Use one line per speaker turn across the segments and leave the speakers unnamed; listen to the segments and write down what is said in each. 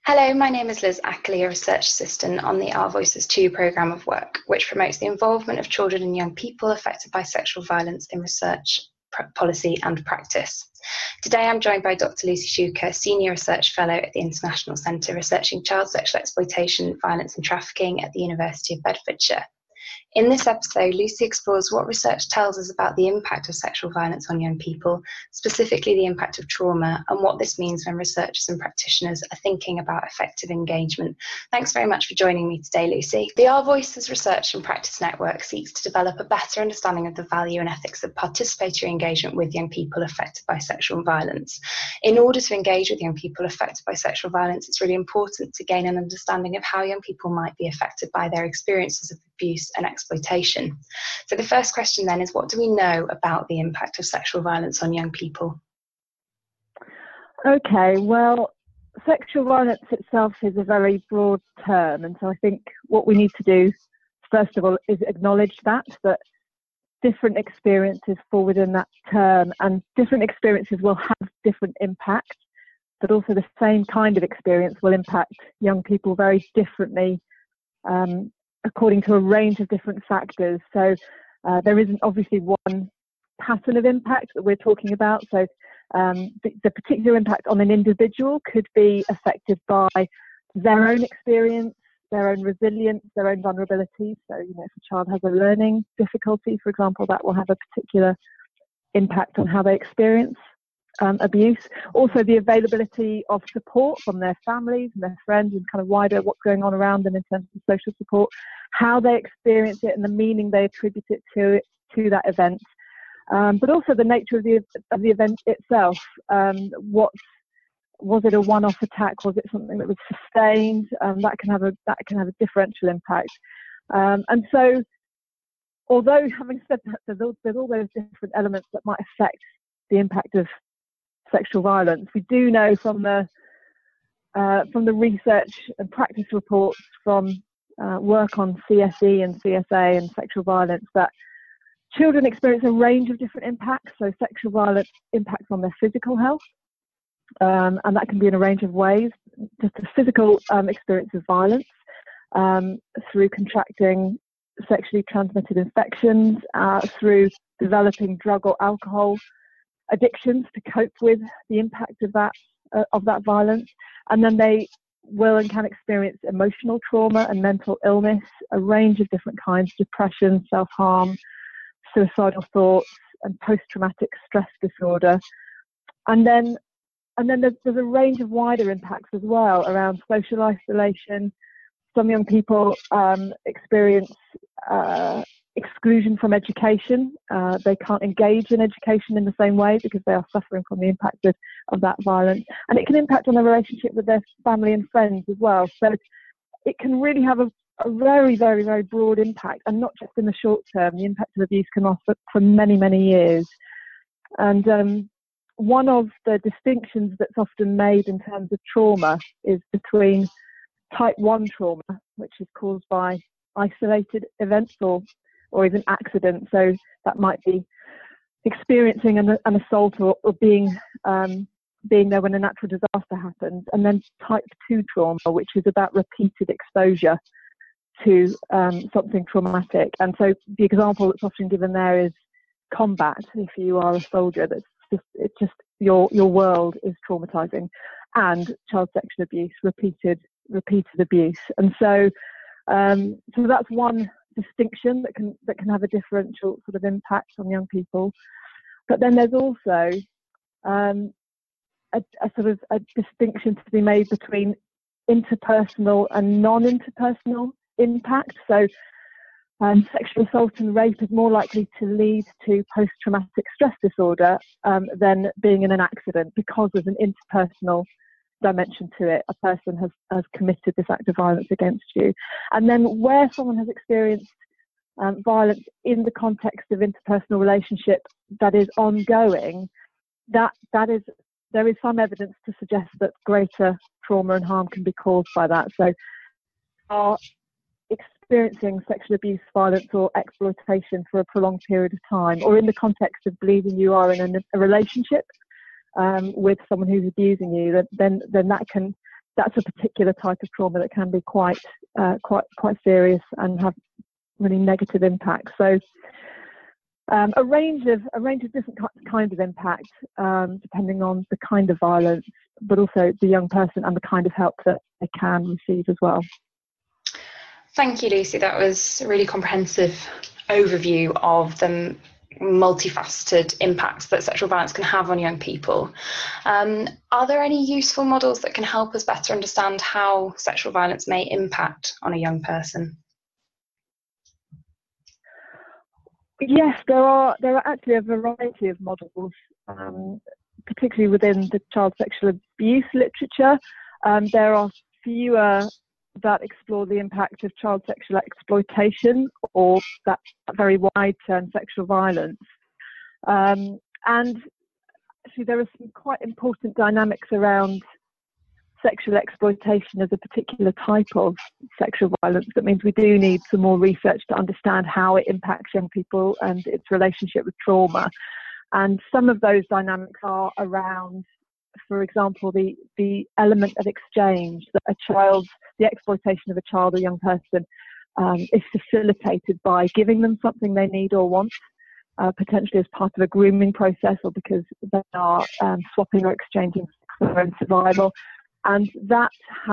Hello, my name is Liz Ackley, a research assistant on the Our Voices 2 programme of work, which promotes the involvement of children and young people affected by sexual violence in research, policy and practice. Today I'm joined by Dr. Lucy Shuker, Senior Research Fellow at the International Centre researching child sexual exploitation, violence and trafficking at the University of Bedfordshire. In this episode, Lucy explores what research tells us about the impact of sexual violence on young people, specifically the impact of trauma, and what this means when researchers and practitioners are thinking about effective engagement. Thanks very much for joining me today, Lucy. The Our Voices Research and Practice Network seeks to develop a better understanding of the value and ethics of participatory engagement with young people affected by sexual violence. In order to engage with young people affected by sexual violence, it's really important to gain an understanding of how young people might be affected by their experiences of abuse and exploitation. So the first question then is, what do we know about the impact of sexual violence on young people?
Okay, well, sexual violence itself is a very broad term, and so I think what we need to do, first of all, is acknowledge that different experiences fall within that term, and different experiences will have different impacts, but also the same kind of experience will impact young people very differently according to a range of different factors. So there isn't obviously one pattern of impact that we're talking about. So the particular impact on an individual could be affected by their own experience, their own resilience, their own vulnerability. So, if a child has a learning difficulty, for example, that will have a particular impact on how they experience abuse. Also, the availability of support from their families and their friends and kind of wider what's going on around them in terms of social support, how they experience it and the meaning they attribute it to that event. But also the nature of the event itself. Was it a one-off attack? Was it something that was sustained? That can have a differential impact. And so, although having said that, there's all those different elements that might affect the impact of sexual violence. We do know from the research and practice reports from work on CSE and CSA and sexual violence that children experience a range of different impacts. So sexual violence impacts on their physical health, and that can be in a range of ways. Just a physical experience of violence through contracting sexually transmitted infections, through developing drug or alcohol addictions to cope with the impact of that violence, and then they will and can experience emotional trauma and mental illness, a range of different kinds: depression, self-harm, suicidal thoughts, and post-traumatic stress disorder. And then there's a range of wider impacts as well around social isolation. Some young people experience exclusion from education. They can't engage in education in the same way because they are suffering from the impact of that violence. And it can impact on their relationship with their family and friends as well. So it can really have a very, very, very broad impact, and not just in the short term. The impact of abuse can last for many, many years. And one of the distinctions that's often made in terms of trauma is between type 1 trauma, which is caused by isolated events or even accident. So that might be experiencing an assault or being there when a natural disaster happens. And then type 2 trauma, which is about repeated exposure to something traumatic. And so the example that's often given there is combat. If you are a soldier, it's just your world is traumatizing, and child sexual abuse, repeated abuse. And so that's one distinction that can have a differential sort of impact on young people. But then there's also a sort of a distinction to be made between interpersonal and non-interpersonal impact. So sexual assault and rape is more likely to lead to post-traumatic stress disorder than being in an accident, because there's an interpersonal dimension to it. A person has committed this act of violence against you. And then where someone has experienced violence in the context of interpersonal relationship that is ongoing, there is some evidence to suggest that greater trauma and harm can be caused by that. So are experiencing sexual abuse, violence or exploitation for a prolonged period of time, or in the context of believing you are in a relationship with someone who's abusing you, then that can that's a particular type of trauma that can be quite serious and have really negative impacts. So a range of different kinds of impact, depending on the kind of violence, but also the young person and the kind of help that they can receive as well.
Thank you, Lucy. That was a really comprehensive overview of the multifaceted impacts that sexual violence can have on young people. Are there any useful models that can help us better understand how sexual violence may impact on a young person?
Yes, there are actually a variety of models, particularly within the child sexual abuse literature. There are fewer that explore the impact of child sexual exploitation or that very wide term sexual violence. And actually there are some quite important dynamics around sexual exploitation as a particular type of sexual violence. That means we do need some more research to understand how it impacts young people and its relationship with trauma. And some of those dynamics are around, for example, the element of exchange, that the exploitation of a child or young person is facilitated by giving them something they need or want, potentially as part of a grooming process or because they are swapping or exchanging for their own survival. And that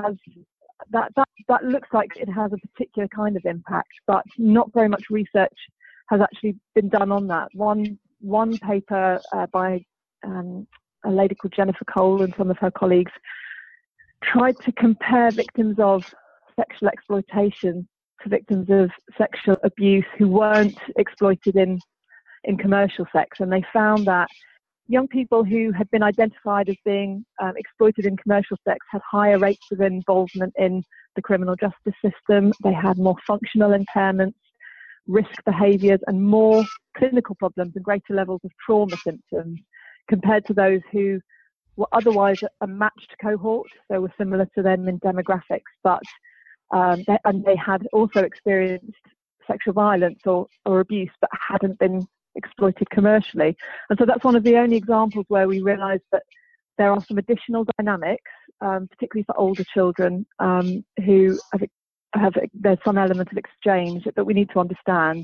looks like it has a particular kind of impact, but not very much research has actually been done on that. One paper by a lady called Jennifer Cole and some of her colleagues tried to compare victims of sexual exploitation to victims of sexual abuse who weren't exploited in commercial sex, and they found that young people who had been identified as being exploited in commercial sex had higher rates of involvement in the criminal justice system. They had more functional impairments, risk behaviours, and more clinical problems and greater levels of trauma symptoms compared to those who were otherwise a matched cohort. They were similar to them in demographics, but they had also experienced sexual violence or abuse, but hadn't been exploited commercially. And so that's one of the only examples where we realised that there are some additional dynamics, particularly for older children who have there's some element of exchange that we need to understand.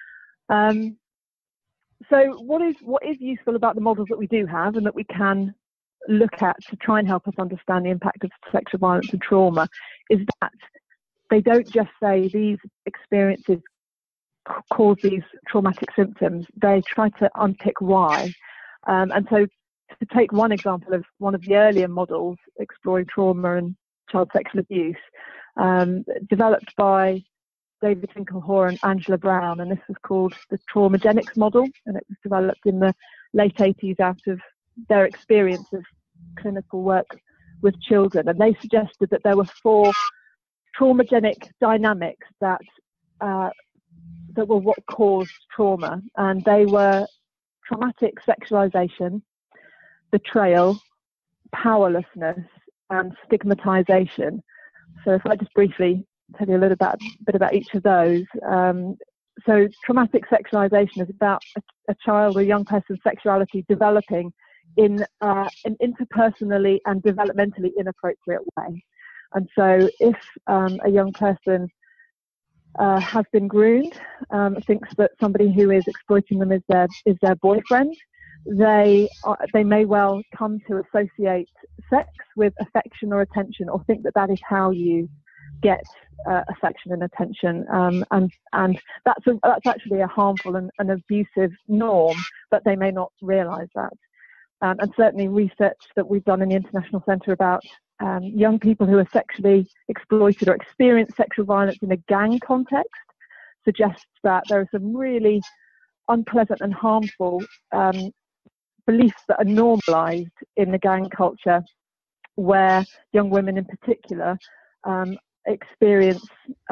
So what is useful about the models that we do have and that we can look at to try and help us understand the impact of sexual violence and trauma is that they don't just say these experiences cause these traumatic symptoms. They try to unpick why. And so to take one example of one of the earlier models exploring trauma and child sexual abuse, developed by David Finkelhor and Angela Brown, and this was called the Traumagenics model, and it was developed in the late 80s out of their experience of clinical work with children. And they suggested that there were 4 traumagenic dynamics that were what caused trauma, and they were traumatic sexualization, betrayal, powerlessness, and stigmatization. So if I just briefly tell you a little bit about each of those. So traumatic sexualization is about a child or young person's sexuality developing in an interpersonally and developmentally inappropriate way. And so if a young person has been groomed, thinks that somebody who is exploiting them is their boyfriend, they may well come to associate sex with affection or attention, or think that is how you get affection and attention, and that's actually a harmful and abusive norm, but they may not realise that. And certainly research that we've done in the International Centre about young people who are sexually exploited or experience sexual violence in a gang context suggests that there are some really unpleasant and harmful beliefs that are normalised in the gang culture, where young women in particular experience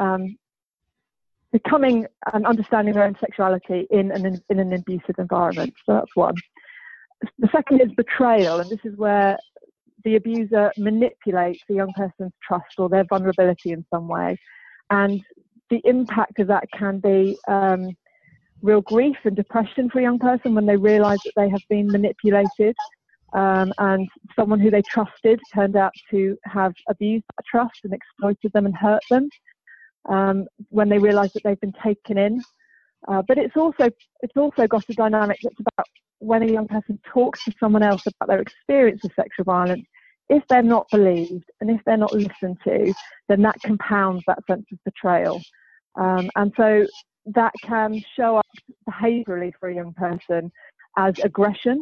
becoming and understanding their own sexuality in an abusive environment. So that's one. The second is betrayal, and this is where the abuser manipulates the young person's trust or their vulnerability in some way. And the impact of that can be real grief and depression for a young person when they realise that they have been manipulated. and someone who they trusted turned out to have abused that trust and exploited them and hurt them when they realised that they've been taken in. But it's also got a dynamic that's about when a young person talks to someone else about their experience of sexual violence. If they're not believed and if they're not listened to, then that compounds that sense of betrayal. And so that can show up behaviourally for a young person as aggression,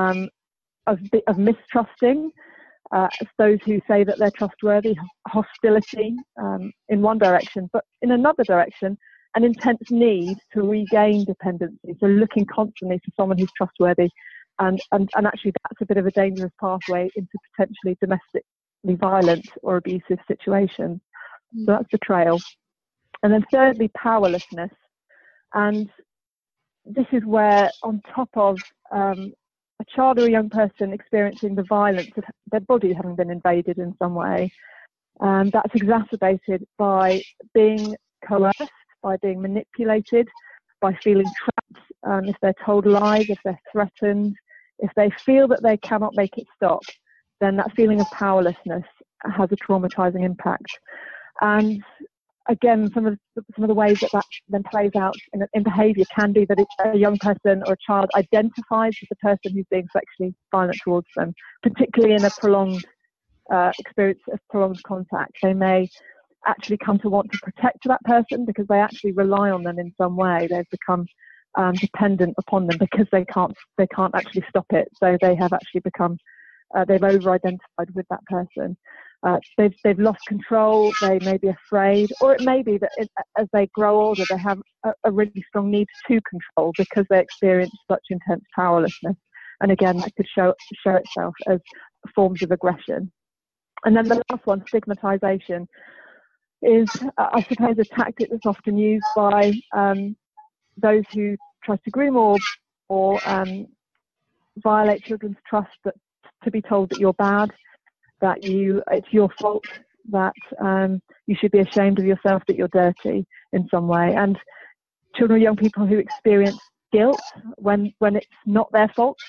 of mistrusting those who say that they're trustworthy, hostility in one direction, but in another direction, an intense need to regain dependency. So looking constantly for someone who's trustworthy. And actually that's a bit of a dangerous pathway into potentially domestically violent or abusive situations. So that's betrayal. And then thirdly, powerlessness. And this is where, on top of a child or a young person experiencing the violence of their body having been invaded in some way, that's exacerbated by being coerced, by being manipulated, by feeling trapped, if they're told lies, if they're threatened, if they feel that they cannot make it stop, then that feeling of powerlessness has a traumatizing impact. And again, some of the ways that then plays out in behaviour can be that a young person or a child identifies with the person who's being sexually violent towards them, particularly in a prolonged experience of prolonged contact. They may actually come to want to protect that person because they actually rely on them in some way. They've become dependent upon them because they can't actually stop it. So they have actually become they've over-identified with that person. They've lost control. They may be afraid, or it may be that as they grow older, they have a really strong need to control because they experience such intense powerlessness. And again, that could show itself as forms of aggression. And then the last one, stigmatization, is I suppose a tactic that's often used by those who try to groom or violate children's trust, that to be told that you're bad, that it's your fault, that you should be ashamed of yourself, that you're dirty in some way. And children or young people who experience guilt when it's not their fault,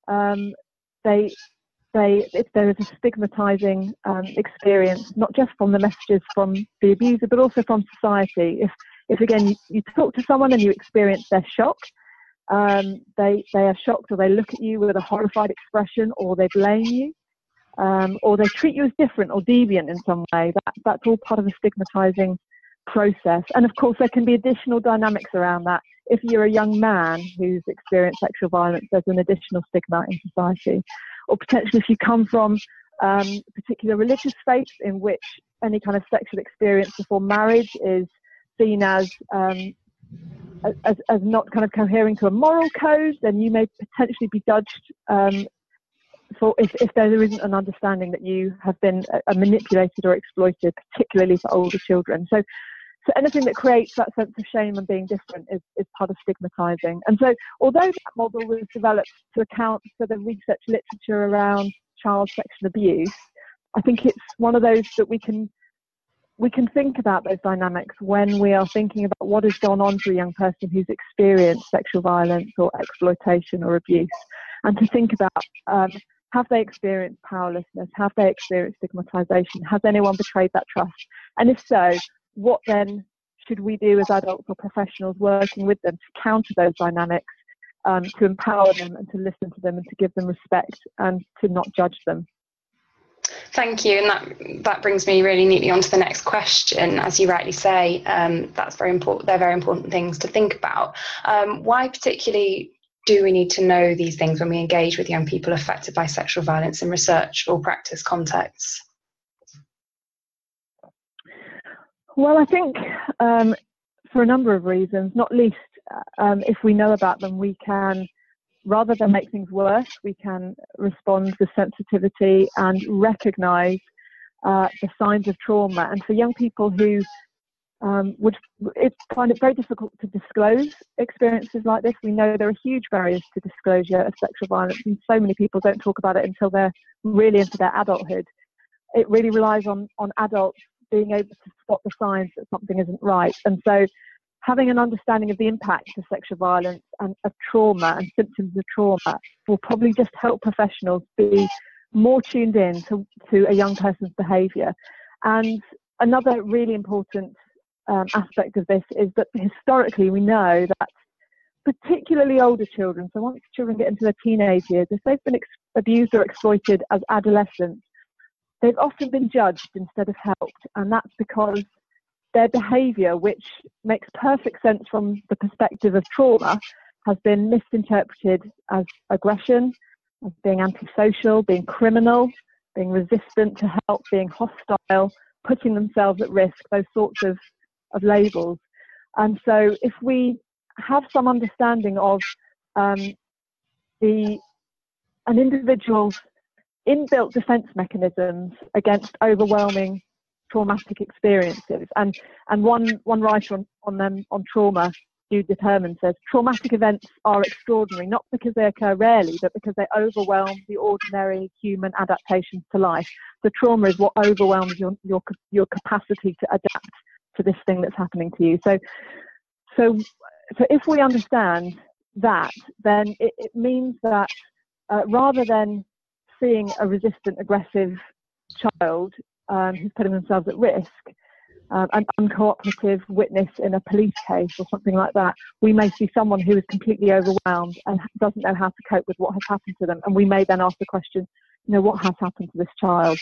if there is a stigmatizing experience, not just from the messages from the abuser, but also from society. If again you talk to someone and you experience their shock, they are shocked, or they look at you with a horrified expression, or they blame you, or they treat you as different or deviant in some way, that's all part of a stigmatizing process. And of course there can be additional dynamics around that. If you're a young man who's experienced sexual violence, there's an additional stigma in society. Or potentially if you come from particular religious faiths in which any kind of sexual experience before marriage is seen as not kind of cohering to a moral code, then you may potentially be judged for if there isn't an understanding that you have been manipulated or exploited, particularly for older children. So anything that creates that sense of shame and being different is part of stigmatizing. And so although that model was developed to account for the research literature around child sexual abuse, I think it's one of those that we can think about those dynamics when we are thinking about what has gone on for a young person who's experienced sexual violence or exploitation or abuse, and to think about have they experienced powerlessness? Have they experienced stigmatization? Has anyone betrayed that trust? And if so, what then should we do as adults or professionals working with them to counter those dynamics, to empower them and to listen to them and to give them respect and to not judge them?
Thank you, and that brings me really neatly on to the next question. As you rightly say, that's very important. They're very important things to think about. Why particularly do we need to know these things when we engage with young people affected by sexual violence in research or practice contexts?
Well, I think for a number of reasons, not least if we know about them, we can, rather than make things worse, we can respond with sensitivity and recognise the signs of trauma. And for young people who would find it very difficult to disclose experiences like this, we know there are huge barriers to disclosure of sexual violence, and so many people don't talk about it until they're really into their adulthood. It really relies on adults being able to spot the signs that something isn't right. And so having an understanding of the impact of sexual violence and of trauma and symptoms of trauma will probably just help professionals be more tuned in to a young person's behaviour. And another really important aspect of this is that historically we know that particularly older children, so once children get into their teenage years, if they've been abused or exploited as adolescents, they've often been judged instead of helped. And that's because their behaviour, which makes perfect sense from the perspective of trauma, has been misinterpreted as aggression, as being antisocial, being criminal, being resistant to help, being hostile, putting themselves at risk, those sorts of labels. And so if we have some understanding of an individual's inbuilt defence mechanisms against overwhelming traumatic experiences, and one writer on trauma, Jude Determined, says traumatic events are extraordinary not because they occur rarely, but because they overwhelm the ordinary human adaptations to life. The trauma is what overwhelms your capacity to adapt to this thing that's happening to you. So if we understand that, then it means that rather than seeing a resistant, aggressive child who's putting themselves at risk, an uncooperative witness in a police case or something like that, we may see someone who is completely overwhelmed and doesn't know how to cope with what has happened to them. And we may then ask the question, what has happened to this child?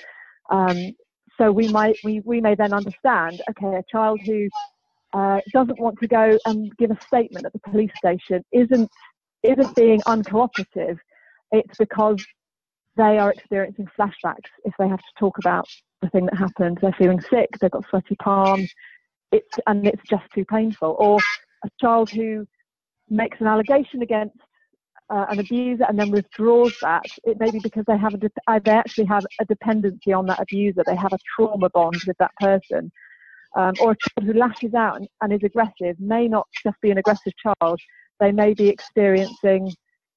So we may then understand, okay, a child who doesn't want to go and give a statement at the police station isn't being uncooperative. It's because they are experiencing flashbacks if they have to talk about the thing that happened. They're feeling sick, they've got sweaty palms, it's just too painful. Or a child who makes an allegation against an abuser and then withdraws that, it may be because they actually have a dependency on that abuser. They have a trauma bond with that person. Or a child who lashes out and is aggressive may not just be an aggressive child. They may be experiencing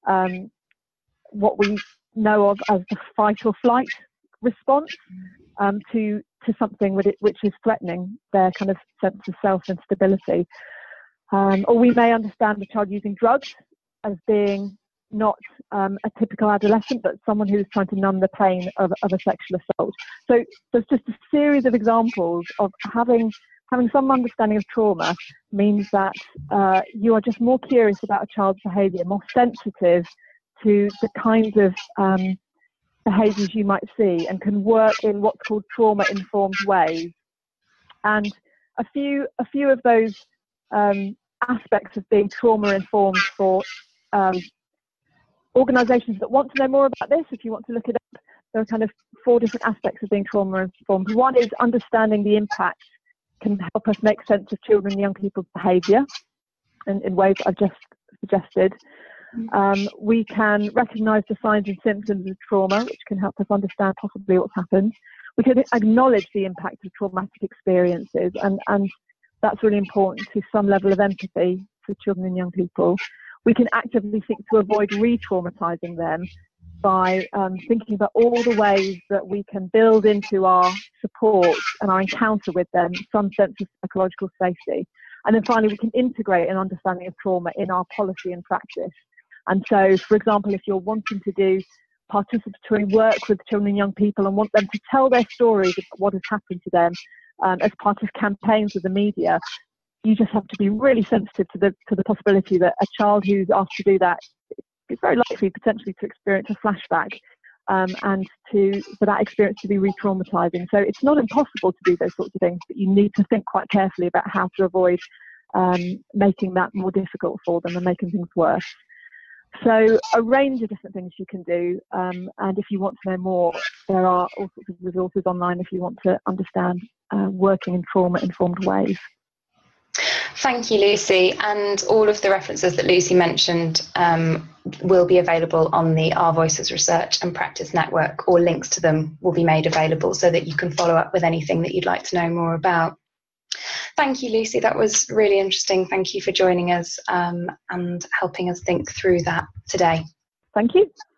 what we know of as the fight or flight response to something which is threatening their kind of sense of self and stability. Or we may understand the child using drugs as being not a typical adolescent, but someone who's trying to numb the pain of a sexual assault. So there's just a series of examples of having some understanding of trauma means that you are just more curious about a child's behaviour, more sensitive to the kinds of behaviours you might see, and can work in what's called trauma-informed ways. And a few of those aspects of being trauma-informed for organisations that want to know more about this, if you want to look it up, there are kind of 4 different aspects of being trauma-informed. One is understanding the impact can help us make sense of children and young people's behaviour in ways I've just suggested. We can recognise the signs and symptoms of trauma, which can help us understand possibly what's happened. We can acknowledge the impact of traumatic experiences, and that's really important to some level of empathy for children and young people. We can actively seek to avoid re-traumatising them by thinking about all the ways that we can build into our support and our encounter with them some sense of psychological safety. And then finally, we can integrate an understanding of trauma in our policy and practice. And so, for example, if you're wanting to do participatory work with children and young people and want them to tell their stories of what has happened to them as part of campaigns with the media, you just have to be really sensitive to the possibility that a child who's asked to do that is very likely potentially to experience a flashback and for that experience to be re-traumatizing. So it's not impossible to do those sorts of things, but you need to think quite carefully about how to avoid making that more difficult for them and making things worse. So a range of different things you can do, and if you want to know more, there are all sorts of resources online if you want to understand working in trauma-informed ways.
Thank you, Lucy. And all of the references that Lucy mentioned will be available on the Our Voices Research and Practice Network, or links to them will be made available so that you can follow up with anything that you'd like to know more about. Thank you, Lucy. That was really interesting. Thank you for joining us and helping us think through that today.
Thank you.